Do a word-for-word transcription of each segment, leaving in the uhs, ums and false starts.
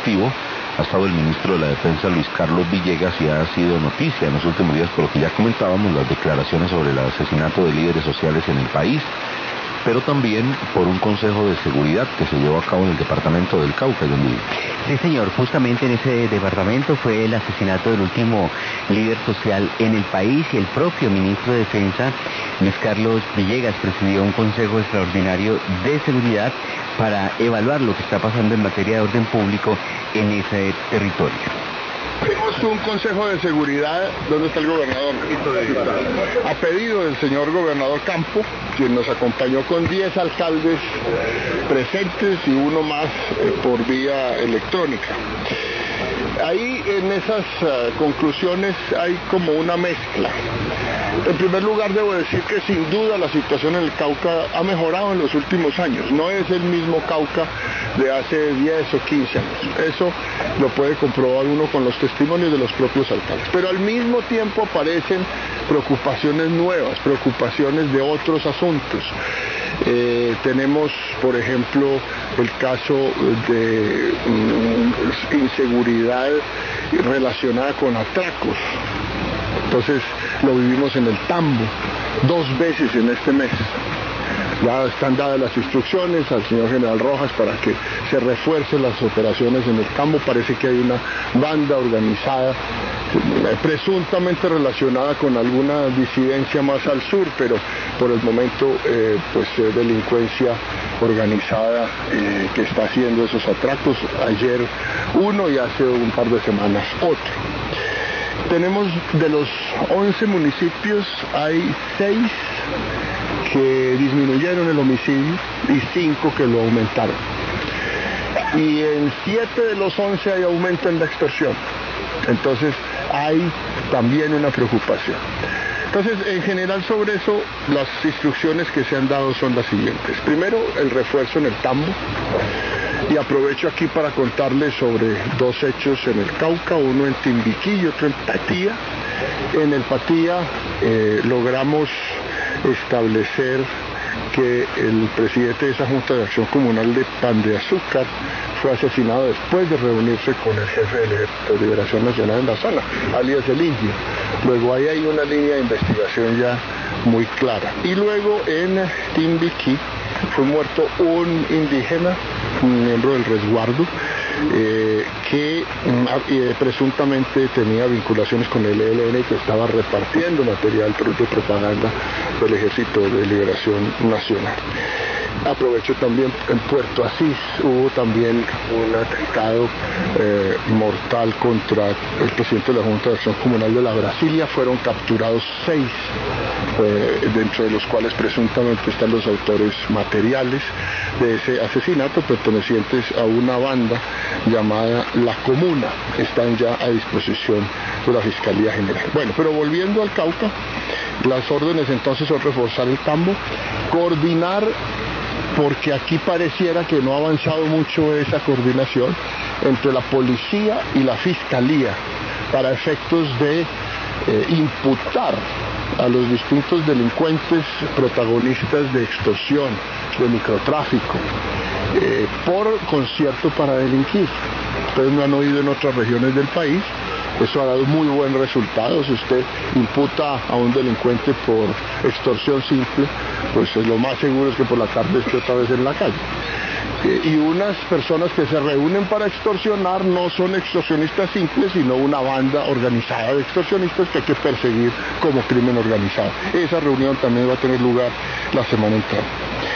operativo ha estado el ministro de la Defensa, Luis Carlos Villegas, y ha sido noticia en los últimos días por lo que ya comentábamos, las declaraciones sobre el asesinato de líderes sociales en el país, pero también por un consejo de seguridad que se llevó a cabo en el departamento del Cauca, John Luis. Sí, señor, justamente en ese departamento fue el asesinato del último líder social en el país, y el propio ministro de Defensa, Luis Carlos Villegas, presidió un consejo extraordinario de seguridad para evaluar lo que está pasando en materia de orden público en ese territorio. Tenemos un consejo de seguridad. ¿Dónde está el gobernador? A pedido del señor gobernador Campo, quien nos acompañó con diez alcaldes presentes y uno más eh, por vía electrónica. Ahí en esas uh, conclusiones hay como una mezcla. En primer lugar, debo decir que sin duda la situación en el Cauca ha mejorado en los últimos años. No es el mismo Cauca de hace diez o quince años. Eso lo puede comprobar uno con los testimonios de los propios alcaldes. Pero al mismo tiempo aparecen preocupaciones nuevas, preocupaciones de otros asuntos. Eh, tenemos, por ejemplo, el caso de um, inseguridad relacionada con atracos. Entonces lo vivimos en el Tambo dos veces en este mes. Ya están dadas las instrucciones al señor general Rojas para que se refuercen las operaciones en el Tambo. Parece que hay una banda organizada presuntamente relacionada con alguna disidencia más al sur, pero por el momento eh, pues eh, delincuencia organizada eh, que está haciendo esos atracos. Ayer uno y hace un par de semanas otro. Tenemos de los once municipios, hay seis que disminuyeron el homicidio y cinco que lo aumentaron. Y en siete de los once hay aumento en la extorsión. Entonces hay también una preocupación. Entonces, en general sobre eso, las instrucciones que se han dado son las siguientes. Primero, el refuerzo en el Tambo. Y aprovecho aquí para contarles sobre dos hechos en el Cauca, uno en Timbiquí y otro en Patía. En el Patía eh, logramos establecer que el presidente de esa Junta de Acción Comunal de Pan de Azúcar fue asesinado después de reunirse con el jefe del Ejército de Liberación Nacional en la zona, alias el Indio. Luego ahí hay una línea de investigación ya muy clara. Y luego en Timbiquí fue muerto un indígena, un miembro del resguardo, eh, que eh, presuntamente tenía vinculaciones con el E L N, que estaba repartiendo material de propaganda del Ejército de Liberación Nacional. Aprovecho también en Puerto Asís, hubo también un atentado eh, mortal contra el presidente de la Junta de Acción Comunal de la Brasilia. Fueron capturados seis, eh, dentro de los cuales presuntamente están los autores materiales de ese asesinato, pertenecientes a una banda llamada La Comuna. Están ya a disposición de la Fiscalía General. Bueno, pero volviendo al Cauca, las órdenes entonces son reforzar el Tambo, coordinar, porque aquí pareciera que no ha avanzado mucho esa coordinación entre la policía y la fiscalía para efectos de eh, imputar a los distintos delincuentes protagonistas de extorsión, de microtráfico, eh, por concierto para delinquir. Ustedes me han oído en otras regiones del país. Eso ha dado muy buen resultado. Si usted imputa a un delincuente por extorsión simple, pues lo más seguro es que por la tarde esté otra vez en la calle. Eh, y unas personas que se reúnen para extorsionar no son extorsionistas simples, sino una banda organizada de extorsionistas que hay que perseguir como crimen organizado. Esa reunión también va a tener lugar la semana entrante.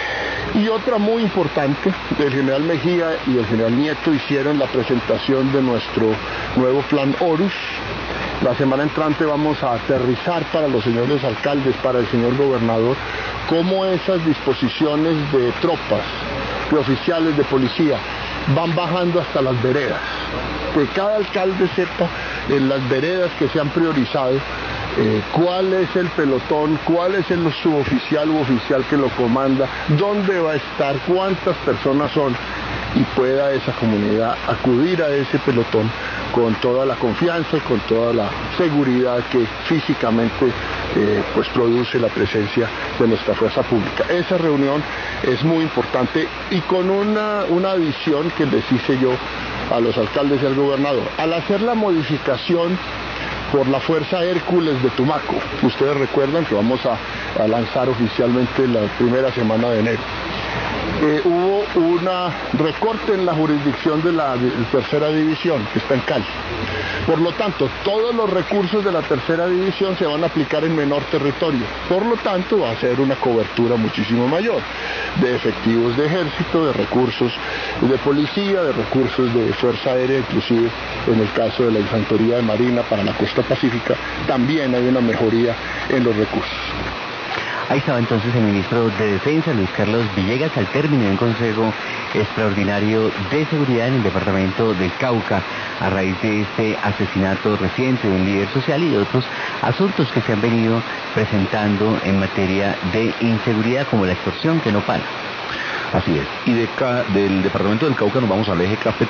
Y otra muy importante, el general Mejía y el general Nieto hicieron la presentación de nuestro nuevo plan Horus. La semana entrante vamos a aterrizar para los señores alcaldes, para el señor gobernador, cómo esas disposiciones de tropas, de oficiales de policía, van bajando hasta las veredas. Que cada alcalde sepa en las veredas que se han priorizado eh, cuál es el pelotón, cuál es el suboficial u oficial que lo comanda, dónde va a estar, cuántas personas son, y pueda esa comunidad acudir a ese pelotón con toda la confianza y con toda la seguridad que físicamente eh, pues produce la presencia de nuestra fuerza pública. Esa reunión es muy importante y con una, una visión que les hice yo a los alcaldes y al gobernador. Al hacer la modificación por la Fuerza Hércules de Tumaco, ustedes recuerdan que vamos a, a lanzar oficialmente la primera semana de enero. Eh, hubo un recorte en la jurisdicción de la tercera división, que está en Cali. Por lo tanto, todos los recursos de la tercera división se van a aplicar en menor territorio. Por lo tanto, va a ser una cobertura muchísimo mayor de efectivos de ejército, de recursos de policía, de recursos de fuerza aérea, inclusive en el caso de la infantería de marina para la costa pacífica, también hay una mejoría en los recursos. Ahí estaba entonces el ministro de Defensa, Luis Carlos Villegas, al término de un consejo extraordinario de seguridad en el departamento del Cauca, a raíz de este asesinato reciente de un líder social y de otros asuntos que se han venido presentando en materia de inseguridad, como la extorsión que no para. Así es. Y de ca del departamento del Cauca nos vamos al eje cafetero.